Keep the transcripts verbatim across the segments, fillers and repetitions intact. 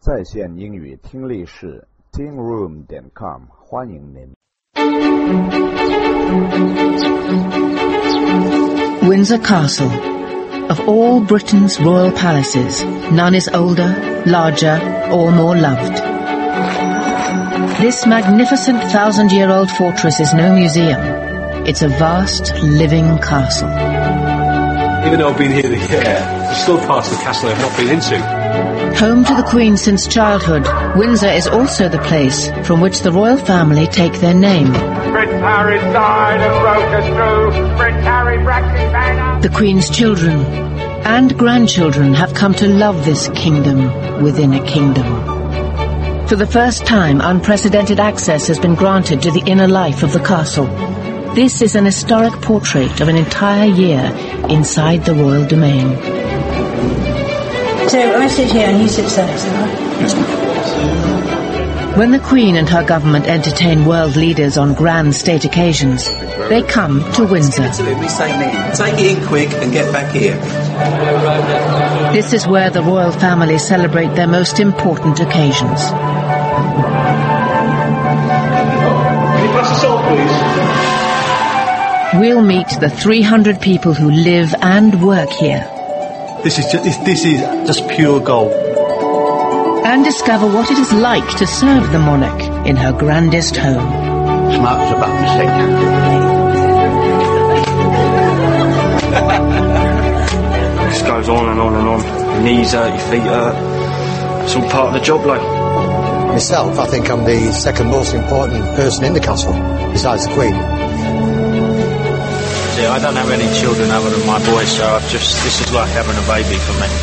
在线英语听力室 teen room 点 com 欢迎您。 Windsor Castle. Of all Britain's royal palaces, none is older, larger, or more loved. This magnificent thousand-year-old fortress is no museum. It's a vast, living castle. Even though I've been here a year, there's still parts of the castle I've not been into. Home to the Queen since childhood, Windsor is also the place from which the royal family take their name. Prince Harry died and broke us through. Prince Harry Brexit banner. The Queen's children and grandchildren have come to love this kingdom within a kingdom. For the first time, unprecedented access has been granted to the inner life of the castle. This is an historic portrait of an entire year inside the royal domain. So I sit here and you sit there, is that right? Yes, ma'am. When the Queen and her government entertain world leaders on grand state occasions, they come to Windsor. We say me. Take it in quick and get back here. This is where the royal family celebrate their most important occasions. Can you pass the salt, please? We'll meet the three hundred people who live and work here. This is just, this, this is just pure gold. And discover what it is like to serve the monarch in her grandest home. Smart as a button stick. This goes on and on and on. Your knees hurt, your feet hurt. It's all part of the job, like. Myself, I think I'm the second most important person in the castle, besides the Queen. Yeah, I don't have any children other than my boys, so I've just this is like having a baby for me.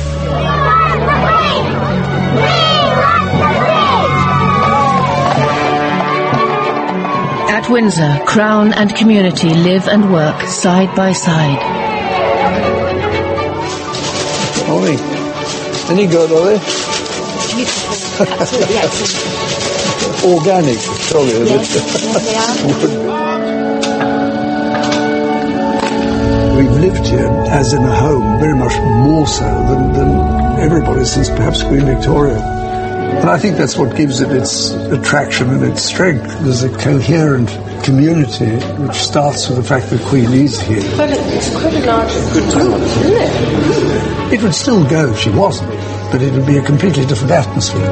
At Windsor, Crown and community live and work side by side. Morning. Any good, are they? Organic, surely. Yes, yes, they are. We've lived here as in a home, very much more so than, than everybody since perhaps Queen Victoria. And I think that's what gives it its attraction and its strength. There's a coherent community which starts with the fact that the Queen is here. But it's quite a large group, isn't it? It would still go if she wasn't, but it would be a completely different atmosphere.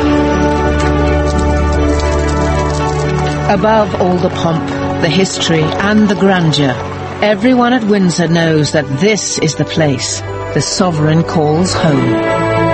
Above all the pomp, the history and the grandeur, everyone at Windsor knows that this is the place the sovereign calls home.